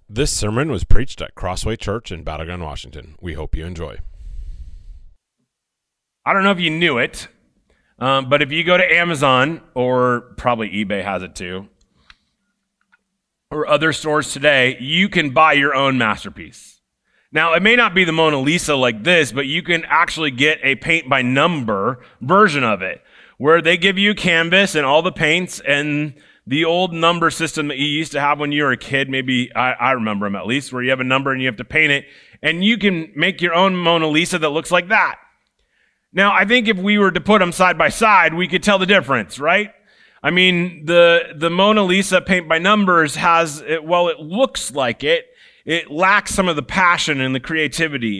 This sermon was preached at Crossway Church in Battleground, Washington. We hope you enjoy. I don't know if you knew it, but if you go to Amazon, or probably eBay has it too, or other stores today, you can buy your own masterpiece. Now, it may not be the Mona Lisa like this, but you can actually get a paint by number version of it, where they give you a canvas and all the paints and the old number system that you used to have when you were a kid. Maybe I remember them at least, where you have a number and you have to paint it, and you can make your own Mona Lisa that looks like that. Now, I think if we were to put them side by side, we could tell the difference, right? I mean, the Mona Lisa paint by numbers it looks like it lacks some of the passion and the creativity.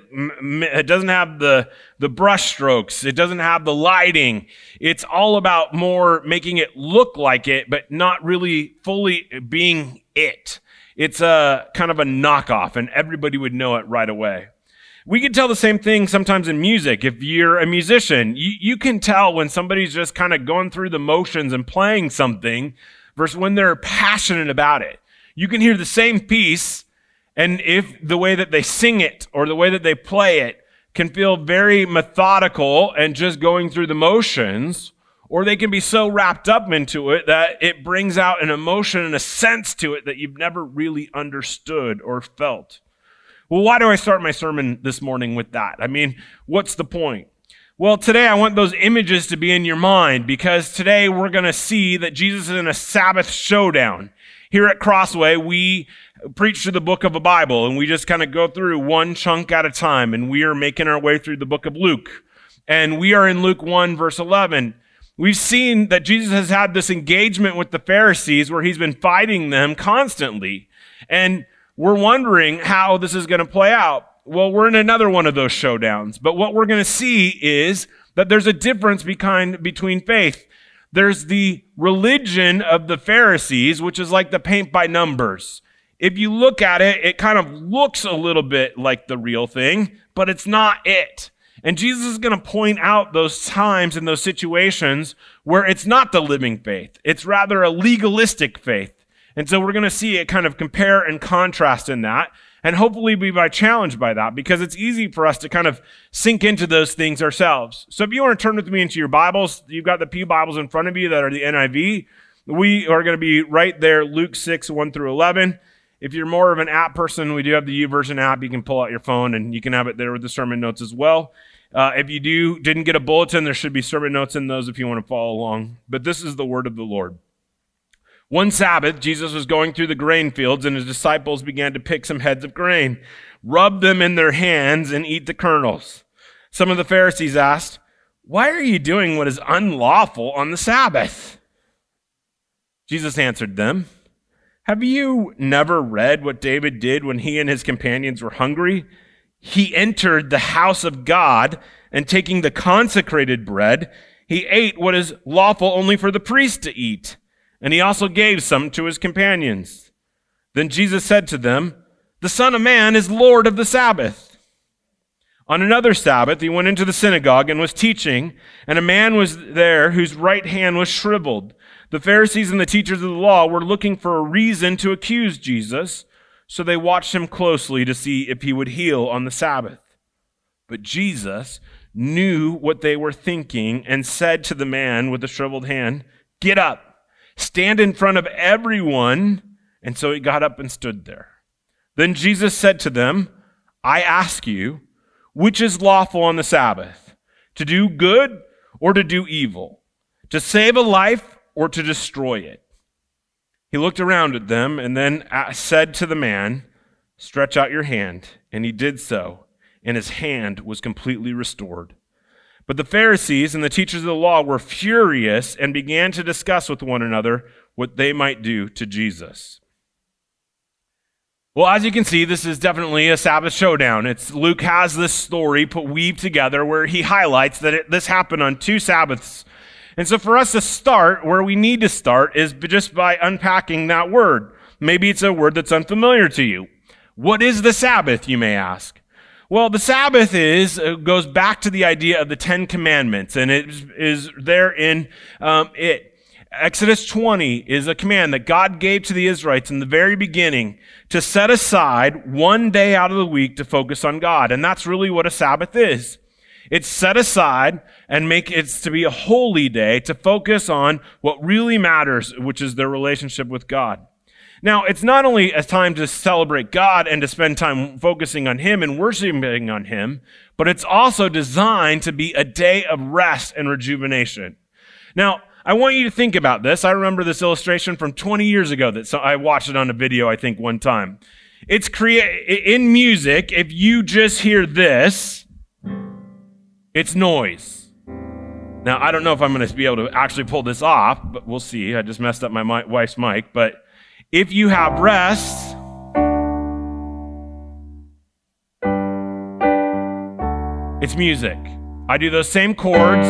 It doesn't have the brush strokes. It doesn't have the lighting. It's all about more making it look like it, but not really fully being it. It's a kind of a knockoff, and everybody would know it right away. We can tell the same thing sometimes in music. If you're a musician, you can tell when somebody's just kind of going through the motions and playing something versus when they're passionate about it. You can hear the same piece, and if the way that they sing it or the way that they play it can feel very methodical and just going through the motions, or they can be so wrapped up into it that it brings out an emotion and a sense to it that you've never really understood or felt. Well, why do I start my sermon this morning with that? I mean, what's the point? Well, today I want those images to be in your mind, because today we're going to see that Jesus is in a Sabbath showdown. Here at Crossway, we preach through the book of the Bible, and we just kind of go through one chunk at a time, and we are making our way through the book of Luke. And we are in Luke 1, verse 11. We've seen that Jesus has had this engagement with the Pharisees where he's been fighting them constantly. And we're wondering how this is going to play out. Well, we're in another one of those showdowns. But what we're going to see is that there's a difference between faith. There's the religion of the Pharisees, which is like the paint by numbers. If you look at it, it kind of looks a little bit like the real thing, but it's not it. And Jesus is going to point out those times and those situations where it's not the living faith. It's rather a legalistic faith. And so we're going to see it kind of compare and contrast in that, and hopefully be challenged by that, because it's easy for us to kind of sink into those things ourselves. So if you want to turn with me into your Bibles, you've got the Pew Bibles in front of you that are the NIV. We are going to be right there, Luke 6, 1 through 11. If you're more of an app person, we do have the YouVersion app. You can pull out your phone, and you can have it there with the sermon notes as well. If you didn't get a bulletin, there should be sermon notes in those if you want to follow along. But this is the word of the Lord. One Sabbath, Jesus was going through the grain fields, and his disciples began to pick some heads of grain, rub them in their hands, and eat the kernels. Some of the Pharisees asked, "Why are you doing what is unlawful on the Sabbath?" Jesus answered them, "Have you never read what David did when he and his companions were hungry? He entered the house of God, and taking the consecrated bread, he ate what is lawful only for the priest to eat. And he also gave some to his companions. Then Jesus said to them, 'The Son of Man is Lord of the Sabbath.' On another Sabbath, he went into the synagogue and was teaching, and a man was there whose right hand was shriveled. The Pharisees and the teachers of the law were looking for a reason to accuse Jesus, so they watched him closely to see if he would heal on the Sabbath. But Jesus knew what they were thinking and said to the man with the shriveled hand, 'Get up. Stand in front of everyone.' And so he got up and stood there. Then Jesus said to them, 'I ask you, which is lawful on the Sabbath, to do good or to do evil, to save a life or to destroy it?' He looked around at them and then said to the man, 'Stretch out your hand.' And he did so, and his hand was completely restored. But the Pharisees and the teachers of the law were furious and began to discuss with one another what they might do to Jesus." Well, as you can see, this is definitely a Sabbath showdown. Luke has this story weaved together where he highlights that this happened on 2 Sabbaths. And so for us to start, where we need to start is just by unpacking that word. Maybe it's a word that's unfamiliar to you. What is the Sabbath, you may ask? Well, the Sabbath goes back to the idea of the 10 Commandments, and it is there in it. Exodus 20 is a command that God gave to the Israelites in the very beginning to set aside one day out of the week to focus on God. And that's really what a Sabbath is. It's set aside and make it to be a holy day to focus on what really matters, which is their relationship with God. Now, it's not only a time to celebrate God and to spend time focusing on Him and worshiping on Him, but it's also designed to be a day of rest and rejuvenation. Now, I want you to think about this. I remember this illustration from 20 years ago that I watched it on a video, I think, one time. It's in music, if you just hear this, it's noise. Now, I don't know if I'm going to be able to actually pull this off, but we'll see. I just messed up my wife's mic. But if you have rest, it's music. I do those same chords.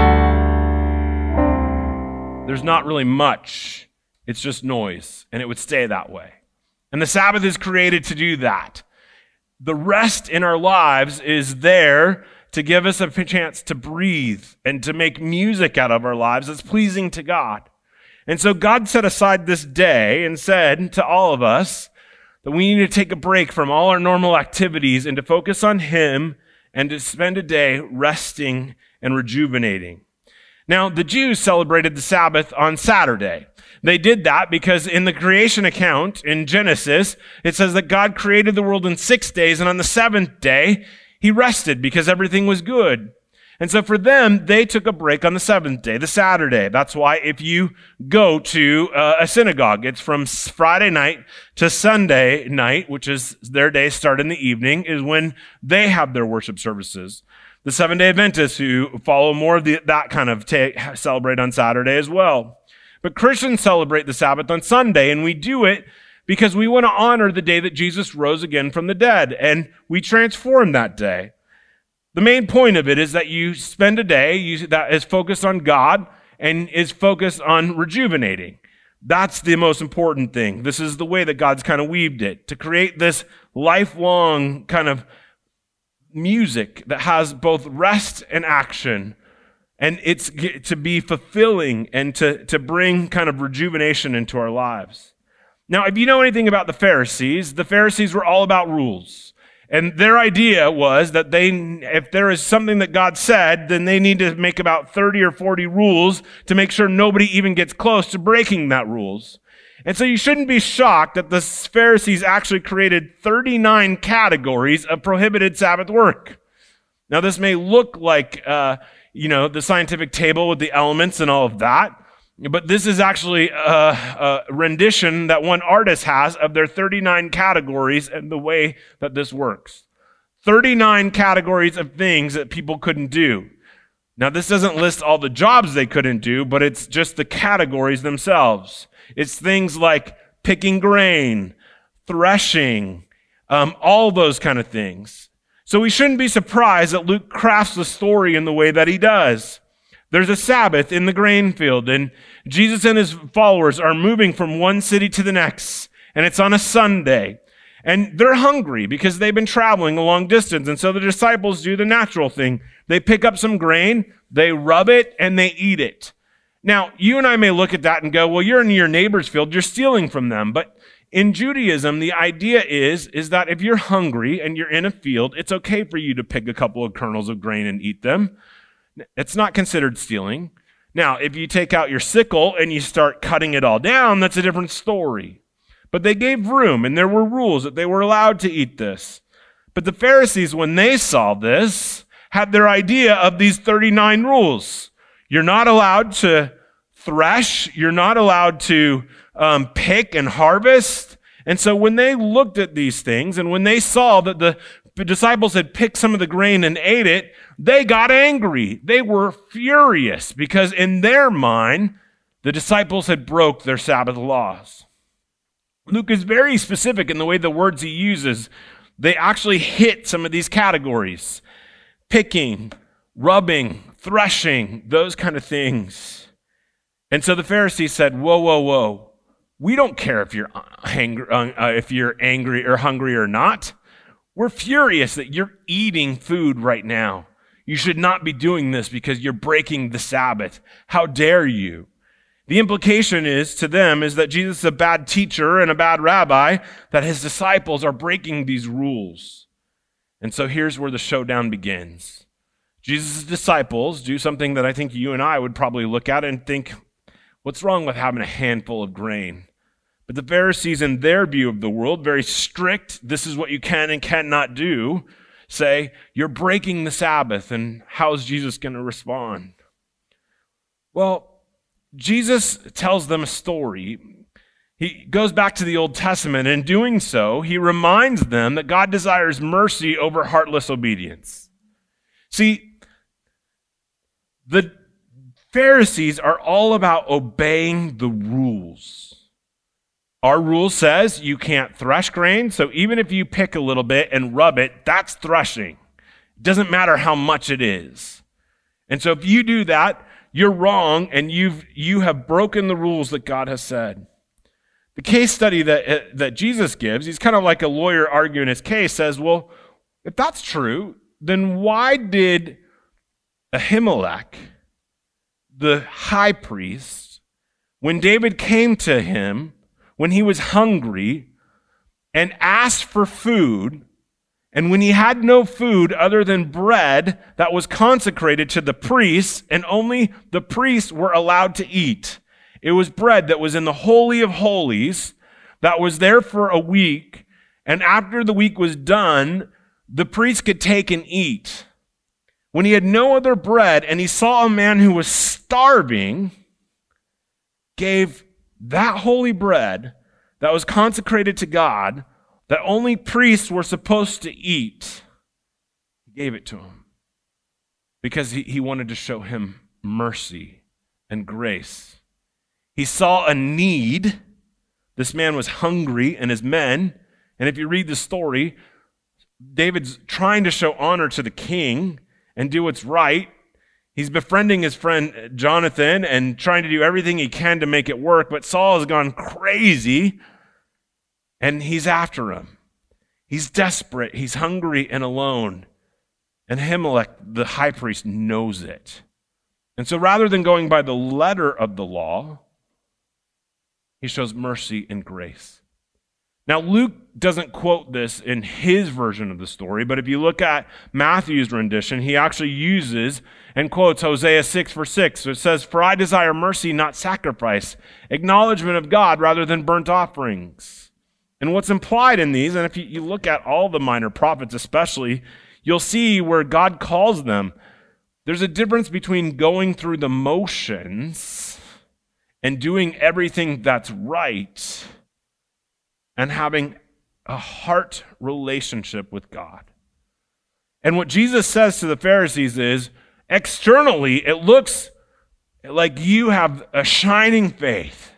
There's not really much. It's just noise, and it would stay that way. And the Sabbath is created to do that. The rest in our lives is there to give us a chance to breathe and to make music out of our lives that's pleasing to God. And so God set aside this day and said to all of us that we need to take a break from all our normal activities and to focus on Him and to spend a day resting and rejuvenating. Now, the Jews celebrated the Sabbath on Saturday. They did that because in the creation account in Genesis, it says that God created the world in 6 days, and on the seventh day, He rested because everything was good. And so for them, they took a break on the seventh day, the Saturday. That's why if you go to a synagogue, it's from Friday night to Sunday night, which is their day start in the evening, is when they have their worship services. The Seventh-day Adventists who follow more of that kind of celebrate on Saturday as well. But Christians celebrate the Sabbath on Sunday, and we do it because we want to honor the day that Jesus rose again from the dead, and we transform that day. The main point of it is that you spend a day that is focused on God and is focused on rejuvenating. That's the most important thing. This is the way that God's kind of weaved it, to create this lifelong kind of music that has both rest and action, and it's to be fulfilling and to bring kind of rejuvenation into our lives. Now, if you know anything about the Pharisees were all about rules. And their idea was that if there is something that God said, then they need to make about 30 or 40 rules to make sure nobody even gets close to breaking that rules. And so you shouldn't be shocked that the Pharisees actually created 39 categories of prohibited Sabbath work. Now, this may look like, the scientific table with the elements and all of that, but this is actually a rendition that one artist has of their 39 categories and the way that this works. 39 categories of things that people couldn't do. Now, this doesn't list all the jobs they couldn't do, but it's just the categories themselves. It's things like picking grain, threshing, all those kind of things. So we shouldn't be surprised that Luke crafts the story in the way that he does. There's a Sabbath in the grain field, and Jesus and his followers are moving from one city to the next, and it's on a Sunday. And they're hungry because they've been traveling a long distance, and so the disciples do the natural thing. They pick up some grain, they rub it, and they eat it. Now, you and I may look at that and go, well, you're in your neighbor's field, you're stealing from them. But in Judaism, the idea is that if you're hungry and you're in a field, it's okay for you to pick a couple of kernels of grain and eat them. It's not considered stealing. Now, if you take out your sickle and you start cutting it all down, that's a different story. But they gave room, and there were rules that they were allowed to eat this. But the Pharisees, when they saw this, had their idea of these 39 rules. You're not allowed to thresh. You're not allowed to pick and harvest. And so when they looked at these things, and when they saw that the disciples had picked some of the grain and ate it, they got angry. They were furious because in their mind, the disciples had broke their Sabbath laws. Luke is very specific in the way the words he uses. They actually hit some of these categories. Picking, rubbing, threshing, those kind of things. And so the Pharisees said, whoa, whoa, whoa. We don't care if you're angry or hungry or not. We're furious that you're eating food right now. You should not be doing this because you're breaking the Sabbath. How dare you? The implication to them is that Jesus is a bad teacher and a bad rabbi, that his disciples are breaking these rules. And so here's where the showdown begins. Jesus' disciples do something that I think you and I would probably look at and think, what's wrong with having a handful of grain? But the Pharisees, in their view of the world, very strict, this is what you can and cannot do, say, you're breaking the Sabbath, and how is Jesus going to respond? Well, Jesus tells them a story. He goes back to the Old Testament, and in doing so, he reminds them that God desires mercy over heartless obedience. See, the Pharisees are all about obeying the rules. Our rule says you can't thresh grain, so even if you pick a little bit and rub it, that's threshing. It doesn't matter how much it is. And so if you do that, you're wrong, and you have broken the rules that God has said. The case study that Jesus gives, he's kind of like a lawyer arguing his case, says, well, if that's true, then why did Ahimelech, the high priest, when David came to him, when he was hungry and asked for food, and when he had no food other than bread that was consecrated to the priests, and only the priests were allowed to eat. It was bread that was in the Holy of Holies that was there for a week, and after the week was done, the priest could take and eat. When he had no other bread and he saw a man who was starving, gave that holy bread that was consecrated to God, that only priests were supposed to eat, he gave it to him because he wanted to show him mercy and grace. He saw a need. This man was hungry, and his men, and if you read the story, David's trying to show honor to the king and do what's right. He's befriending his friend Jonathan and trying to do everything he can to make it work, but Saul has gone crazy, and he's after him. He's desperate. He's hungry and alone. And Ahimelech, the high priest, knows it. And so rather than going by the letter of the law, he shows mercy and grace. Now, Luke doesn't quote this in his version of the story, but if you look at Matthew's rendition, he actually uses and quotes Hosea 6 verse 6. So it says, "For I desire mercy, not sacrifice, acknowledgement of God rather than burnt offerings." And what's implied in these, and if you look at all the minor prophets especially, you'll see where God calls them. There's a difference between going through the motions and doing everything that's right and having a heart relationship with God. And what Jesus says to the Pharisees is, externally, it looks like you have a shining faith.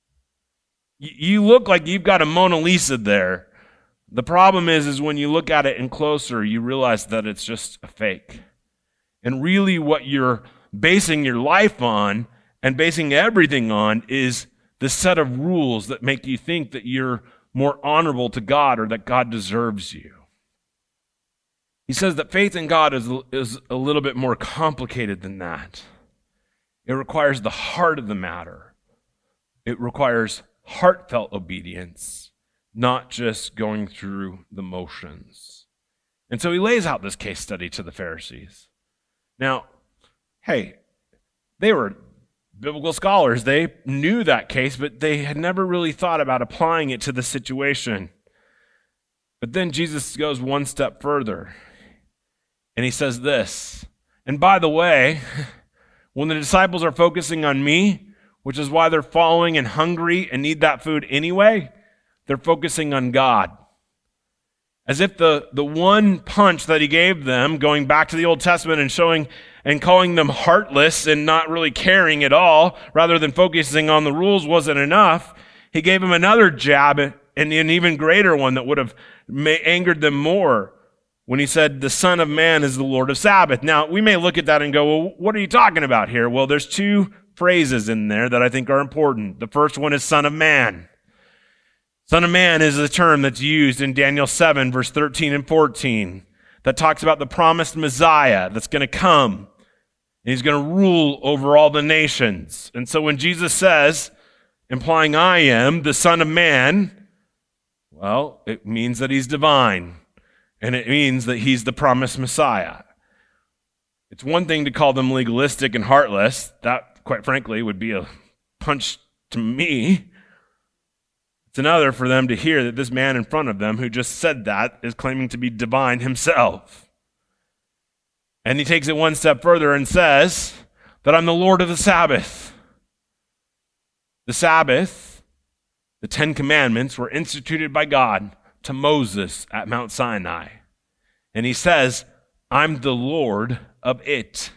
You look like you've got a Mona Lisa there. The problem is when you look at it in closer, you realize that it's just a fake. And really what you're basing your life on and basing everything on is the set of rules that make you think that you're more honorable to God or that God deserves you. He says that faith in God is a little bit more complicated than that. It requires the heart of the matter. It requires heartfelt obedience, not just going through the motions. And so he lays out this case study to the Pharisees. Now, hey, they were biblical scholars. They knew that case, but they had never really thought about applying it to the situation. But then Jesus goes one step further, and he says this, and by the way, when the disciples are focusing on me, which is why they're following and hungry and need that food anyway, they're focusing on God. As if the one punch that he gave them, going back to the Old Testament and showing and calling them heartless and not really caring at all, rather than focusing on the rules, wasn't enough, he gave them another jab and an even greater one that would have angered them more when he said, the Son of Man is the Lord of Sabbath. Now, we may look at that and go, well, what are you talking about here? Well, there's two phrases in there that I think are important. The first one is Son of Man. Son of Man is a term that's used in Daniel 7, verse 13 and 14, that talks about the promised Messiah that's going to come. And he's going to rule over all the nations. And so when Jesus says, implying I am the Son of Man, well, it means that he's divine. And it means that he's the promised Messiah. It's one thing to call them legalistic and heartless. That, quite frankly, would be a punch to me. It's another for them to hear that this man in front of them who just said that is claiming to be divine himself. And he takes it one step further and says that I'm the Lord of the Sabbath. The Sabbath, the 10 Commandments, were instituted by God to Moses at Mount Sinai. And he says, I'm the Lord of it.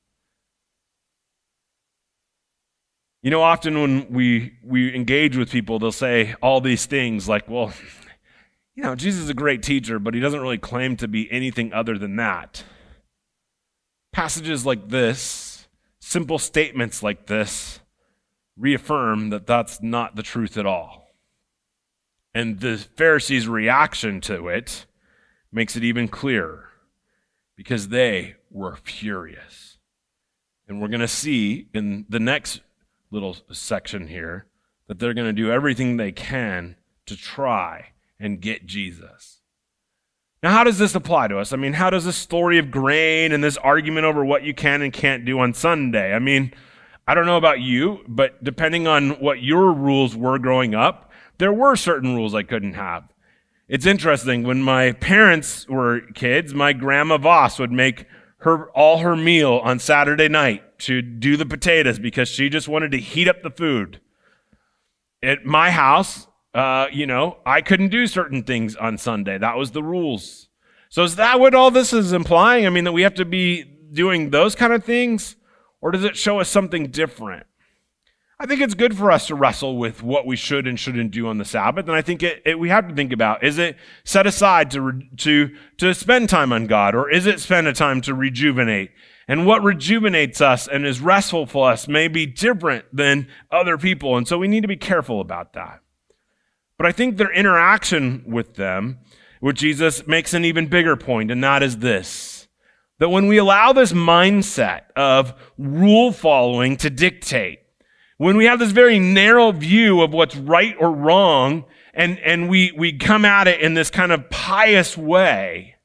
You know, often when we engage with people, they'll say all these things like, well, you know, Jesus is a great teacher, but he doesn't really claim to be anything other than that. Passages like this, simple statements like this, reaffirm that that's not the truth at all. And the Pharisees' reaction to it makes it even clearer, because they were furious. And we're going to see in the next little section here that they're going to do everything they can to try and get Jesus. Now, how does this apply to us? I mean, how does this story of grain and this argument over what you can and can't do on Sunday? I mean, I don't know about you, but depending on what your rules were growing up, there were certain rules I couldn't have. It's interesting, when my parents were kids, my grandma Voss would make all her meal on Saturday night to do the potatoes because she just wanted to heat up the food. At my house, I couldn't do certain things on Sunday. That was the rules. So is that what all this is implying? I mean, that we have to be doing those kind of things? Or does it show us something different? I think it's good for us to wrestle with what we should and shouldn't do on the Sabbath. And I think we have to think about, is it set aside to spend time on God, or is it spend a time to rejuvenate? And what rejuvenates us and is restful for us may be different than other people. And so we need to be careful about that. But I think their interaction with Jesus, makes an even bigger point, and that is this: that when we allow this mindset of rule following to dictate, when we have this very narrow view of what's right or wrong, and we come at it in this kind of pious way,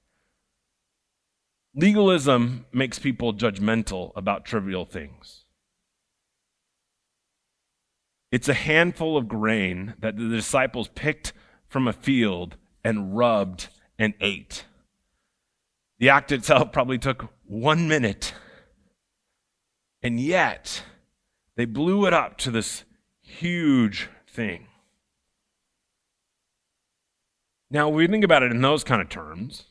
legalism makes people judgmental about trivial things. It's a handful of grain that the disciples picked from a field and rubbed and ate. The act itself probably took 1 minute, and yet they blew it up to this huge thing. Now, we think about it in those kind of terms.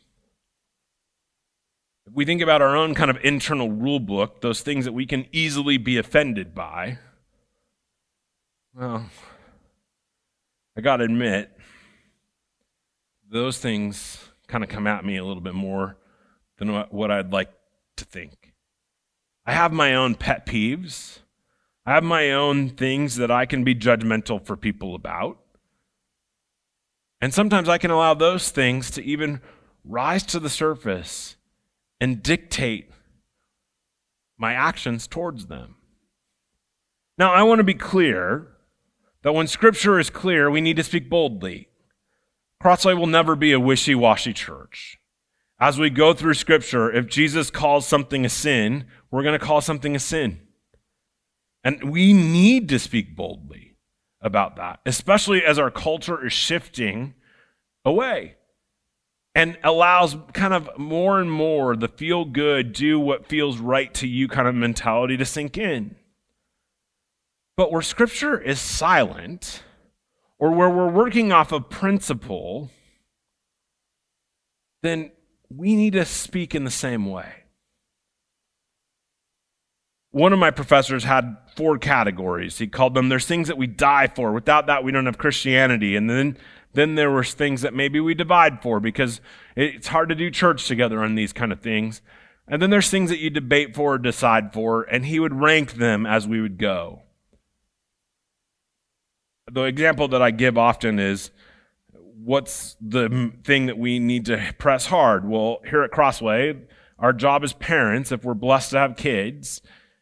If we think about our own kind of internal rule book, those things that we can easily be offended by, well, I got to admit, those things kind of come at me a little bit more than what I'd like to think. I have my own pet peeves. I have my own things that I can be judgmental for people about. And sometimes I can allow those things to even rise to the surface and dictate my actions towards them. Now, I want to be clear that when Scripture is clear, we need to speak boldly. Crossway will never be a wishy-washy church. As we go through Scripture, if Jesus calls something a sin, we're going to call something a sin. And we need to speak boldly about that, especially as our culture is shifting away and allows kind of more and more the feel good, do what feels right to you kind of mentality to sink in. But where Scripture is silent, or where we're working off of principle, then we need to speak in the same way. One of my professors had 4 categories. He called them, there's things that we die for. Without that, we don't have Christianity. And then there were things that maybe we divide for, because it's hard to do church together on these kind of things. And then there's things that you debate for or decide for, and he would rank them as we would go. The example that I give often is, what's the thing that we need to press hard? Well, here at Crossway, our job as parents, if we're blessed to have kids,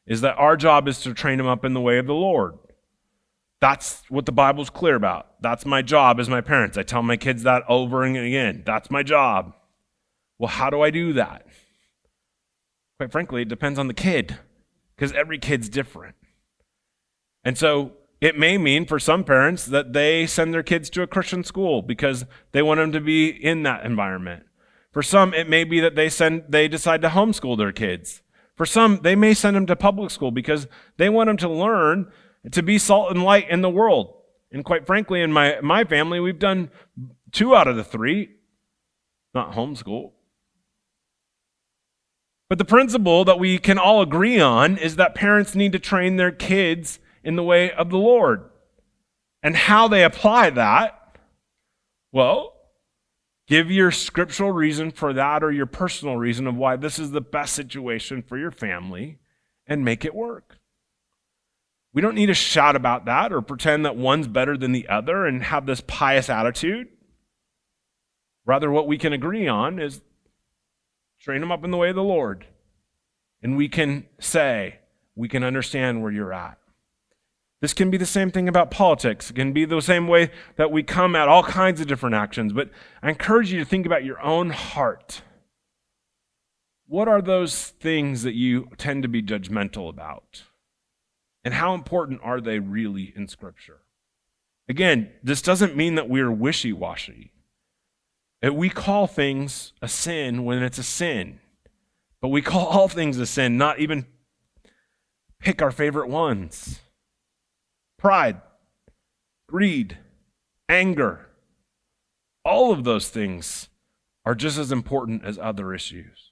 is that our job is to train them up in the way of the Lord. That's what the Bible's clear about. That's my job as my parents. I tell my kids that over and again. That's my job. Well, how do I do that? Quite frankly, it depends on the kid, because every kid's different. And so it may mean for some parents that they send their kids to a Christian school because they want them to be in that environment. For some, it may be that they decide to homeschool their kids. For some, they may send them to public school because they want them to learn to be salt and light in the world. And quite frankly, in my family, we've done 2 out of the 3, not homeschool. But the principle that we can all agree on is that parents need to train their kids in the way of the Lord. And how they apply that, well, give your scriptural reason for that or your personal reason of why this is the best situation for your family and make it work. We don't need to shout about that or pretend that one's better than the other and have this pious attitude. Rather, what we can agree on is train them up in the way of the Lord. And we can say, we can understand where you're at. This can be the same thing about politics. It can be the same way that we come at all kinds of different actions. But I encourage you to think about your own heart. What are those things that you tend to be judgmental about? And how important are they really in Scripture? Again, this doesn't mean that we're wishy-washy. We call things a sin when it's a sin. But we call all things a sin, not even pick our favorite ones. Pride, greed, anger, all of those things are just as important as other issues.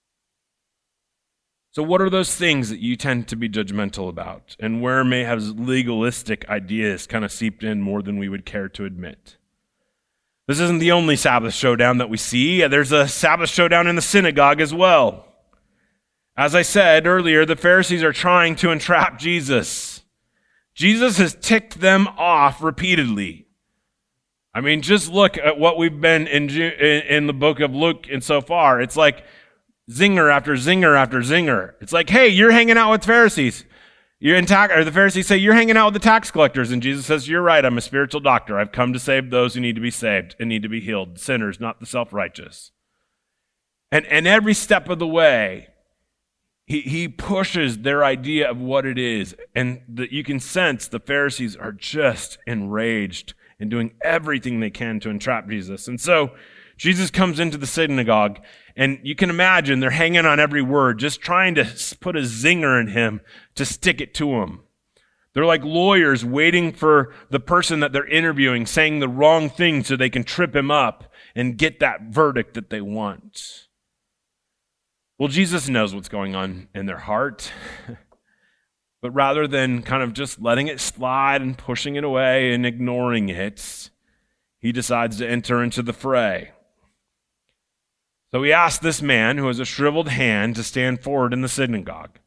So what are those things that you tend to be judgmental about? And where may have legalistic ideas kind of seeped in more than we would care to admit? This isn't the only Sabbath showdown that we see. There's a Sabbath showdown in the synagogue as well. As I said earlier, the Pharisees are trying to entrap Jesus. Jesus has ticked them off repeatedly. I mean, just look at what we've been in the book of Luke and so far. It's like zinger after zinger after zinger. It's like, hey, you're hanging out with Pharisees. The Pharisees say, you're hanging out with the tax collectors. And Jesus says, you're right, I'm a spiritual doctor. I've come to save those who need to be saved and need to be healed. Sinners, not the self-righteous. And every step of the way, he pushes their idea of what it is. And you can sense the Pharisees are just enraged and doing everything they can to entrap Jesus. And so Jesus comes into the synagogue, and you can imagine they're hanging on every word, just trying to put a zinger in him to stick it to him. They're like lawyers waiting for the person that they're interviewing, saying the wrong thing so they can trip him up and get that verdict that they want. Well, Jesus knows what's going on in their heart. But rather than kind of just letting it slide and pushing it away and ignoring it, he decides to enter into the fray. So he asked this man who has a shriveled hand to stand forward in the synagogue.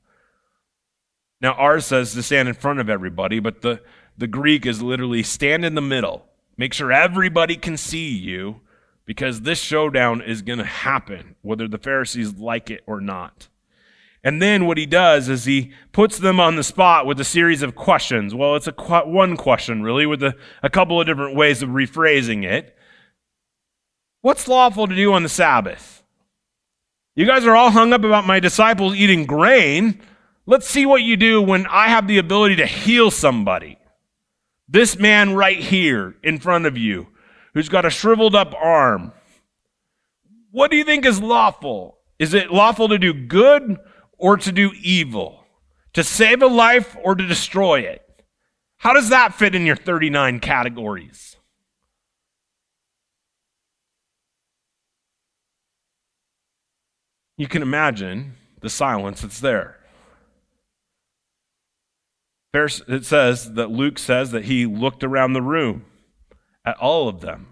Now ours says to stand in front of everybody, but the Greek is literally stand in the middle. Make sure everybody can see you, because this showdown is going to happen, whether the Pharisees like it or not. And then what he does is he puts them on the spot with a series of questions. Well, it's one question, really, with a couple of different ways of rephrasing it. What's lawful to do on the Sabbath? You guys are all hung up about my disciples eating grain. Let's see what you do when I have the ability to heal somebody. This man right here in front of you, who's got a shriveled up arm. What do you think is lawful? Is it lawful to do good or to do evil? To save a life or to destroy it? How does that fit in your 39 categories? You can imagine the silence that's there. It says that Luke says that he looked around the room at all of them,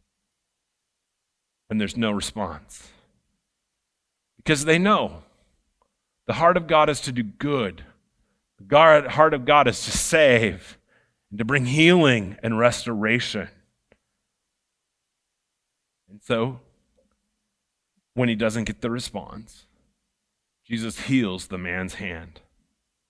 and there's no response. Because they know the heart of God is to do good. The heart of God is to save and to bring healing and restoration. And so, when he doesn't get the response, Jesus heals the man's hand.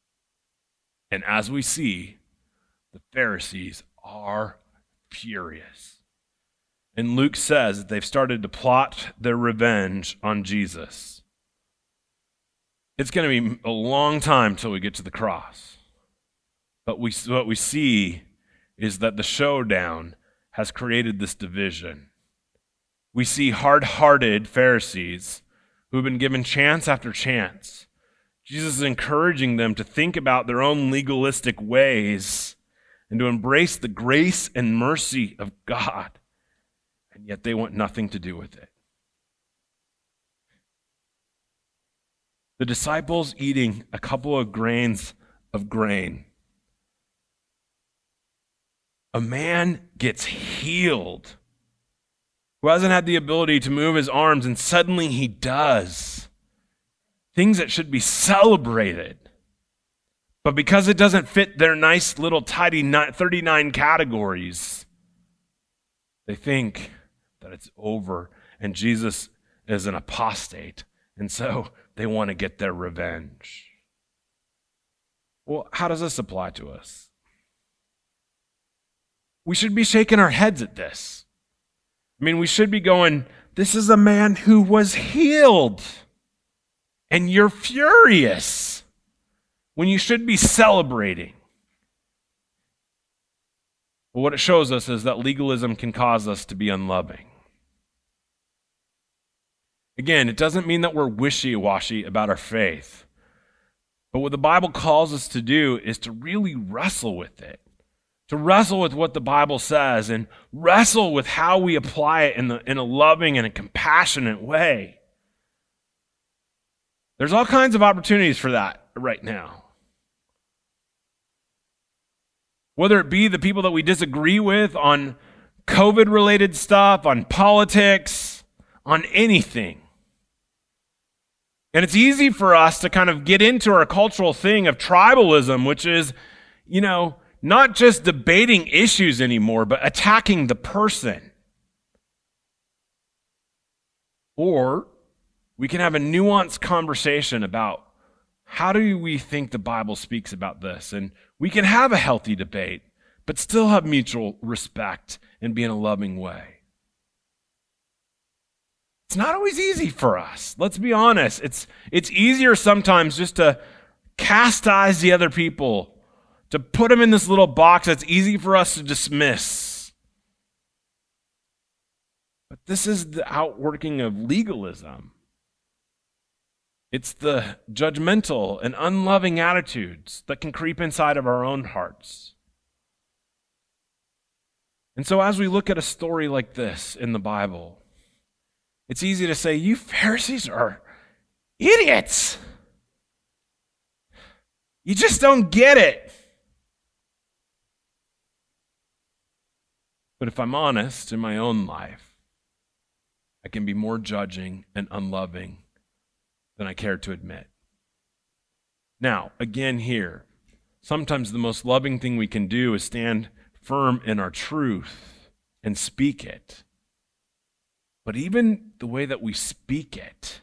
And as we see, the Pharisees are furious. And Luke says that they've started to plot their revenge on Jesus. It's going to be a long time till we get to the cross. But what we see is that the showdown has created this division. We see hard-hearted Pharisees who've been given chance after chance. Jesus is encouraging them to think about their own legalistic ways and to embrace the grace and mercy of God, and yet they want nothing to do with it. The disciples eating a couple of grains of grain. A man gets healed who hasn't had the ability to move his arms, and suddenly he does. Things that should be celebrated. But because it doesn't fit their nice little tidy 39 categories, they think that it's over and Jesus is an apostate. And so they want to get their revenge. Well, how does this apply to us? We should be shaking our heads at this. I mean, we should be going, this is a man who was healed. And you're furious when you should be celebrating. But what it shows us is that legalism can cause us to be unloving. Again, it doesn't mean that we're wishy-washy about our faith. But what the Bible calls us to do is to really wrestle with it. To wrestle with what the Bible says and wrestle with how we apply it in a loving and a compassionate way. There's all kinds of opportunities for that right now. Whether it be the people that we disagree with on COVID-related stuff, on politics, on anything. And it's easy for us to kind of get into our cultural thing of tribalism, which is, not just debating issues anymore, but attacking the person. Or we can have a nuanced conversation about how do we think the Bible speaks about this? And we can have a healthy debate, but still have mutual respect and be in a loving way. It's not always easy for us. Let's be honest. It's easier sometimes just to chastise the other people, to put them in this little box that's easy for us to dismiss. But this is the outworking of legalism. It's the judgmental and unloving attitudes that can creep inside of our own hearts. And so as we look at a story like this in the Bible, it's easy to say, you Pharisees are idiots. You just don't get it. But if I'm honest in my own life, I can be more judging and unloving than I care to admit. Now, again here, sometimes the most loving thing we can do is stand firm in our truth and speak it. But even the way that we speak it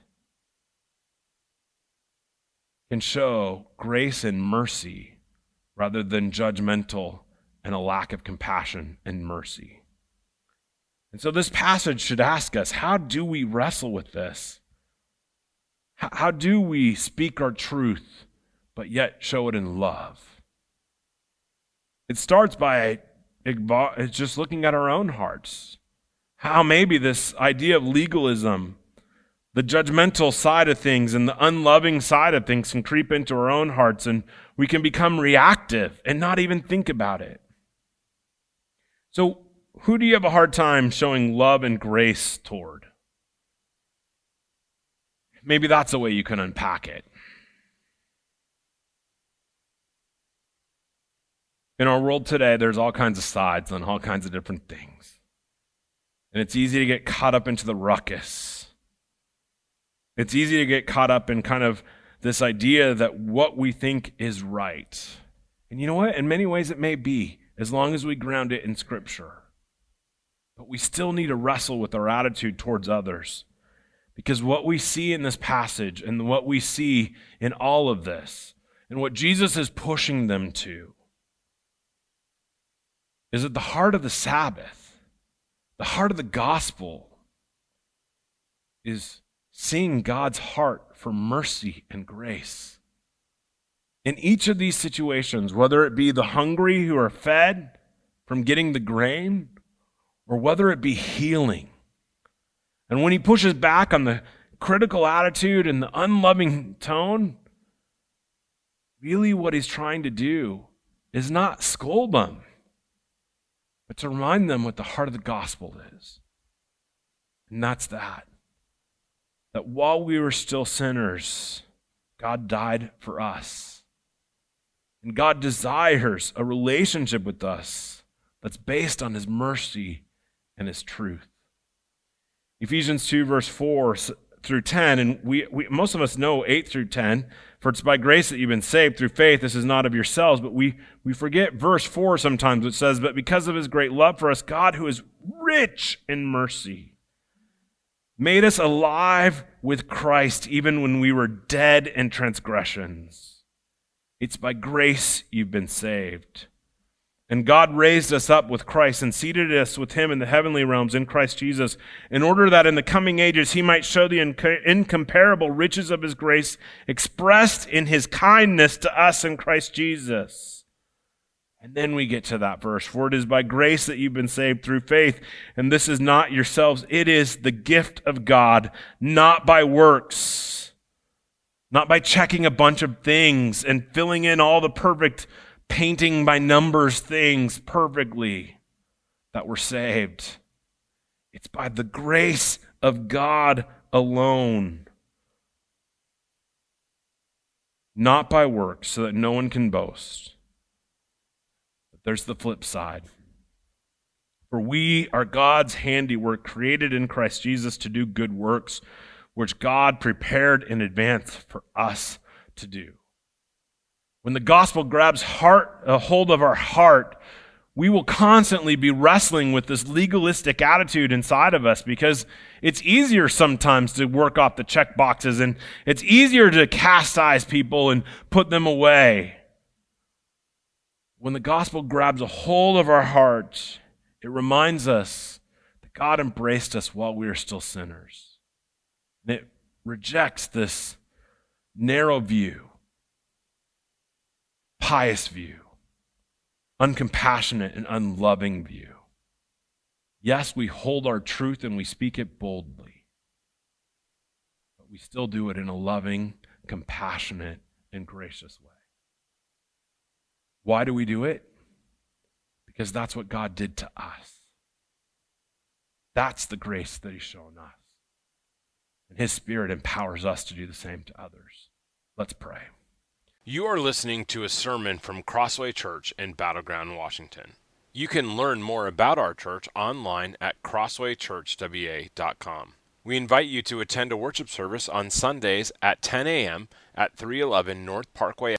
can show grace and mercy rather than judgmental and a lack of compassion and mercy. And so this passage should ask us, how do we wrestle with this? How do we speak our truth, but yet show it in love? It starts by just looking at our own hearts. How maybe this idea of legalism, the judgmental side of things and the unloving side of things can creep into our own hearts, and we can become reactive and not even think about it. So, who do you have a hard time showing love and grace toward? Maybe that's a way you can unpack it. In our world today, there's all kinds of sides on all kinds of different things. And it's easy to get caught up into the ruckus. It's easy to get caught up in kind of this idea that what we think is right. And you know what? In many ways it may be, as long as we ground it in Scripture. But we still need to wrestle with our attitude towards others. Because what we see in this passage and what we see in all of this And what Jesus is pushing them to is at the heart of the Sabbath, the heart of the gospel, is seeing God's heart for mercy and grace. In each of these situations, whether it be the hungry who are fed from getting the grain, or whether it be healing. And when he pushes back on the critical attitude and the unloving tone, really what he's trying to do is not scold them, but to remind them what the heart of the gospel is. And that's that while we were still sinners, God died for us. And God desires a relationship with us that's based on his mercy and his truth. Ephesians 2, verse 4 through 10, and we most of us know 8 through 10, for it's by grace that you've been saved through faith. This is not of yourselves, but we forget verse 4 sometimes, which says, but because of his great love for us, God, who is rich in mercy, made us alive with Christ even when we were dead in transgressions. It's by grace you've been saved. And God raised us up with Christ and seated us with him in the heavenly realms in Christ Jesus, in order that in the coming ages he might show the incomparable riches of his grace expressed in his kindness to us in Christ Jesus. And then we get to that verse, for it is by grace that you've been saved through faith, and this is not yourselves, it is the gift of God, not by works, not by checking a bunch of things and filling in all the perfect painting by numbers things perfectly that we're saved. It's by the grace of God alone, not by works, so that no one can boast. But there's the flip side. For we are God's handiwork, created in Christ Jesus to do good works, which God prepared in advance for us to do. When the gospel grabs a hold of our heart, we will constantly be wrestling with this legalistic attitude inside of us, because it's easier sometimes to work off the check boxes, and it's easier to chastise people and put them away. When the gospel grabs a hold of our heart, it reminds us that God embraced us while we were still sinners. And it rejects this narrow view, pious view, uncompassionate and unloving view. Yes, we hold our truth and we speak it boldly, but we still do it in a loving, compassionate, and gracious way. Why do we do it? Because that's what God did to us. That's the grace that he's shown us. And his Spirit empowers us to do the same to others. Let's pray. You are listening to a sermon from Crossway Church in Battleground, Washington. You can learn more about our church online at crosswaychurchwa.com. We invite you to attend a worship service on Sundays at 10 a.m. at 311 North Parkway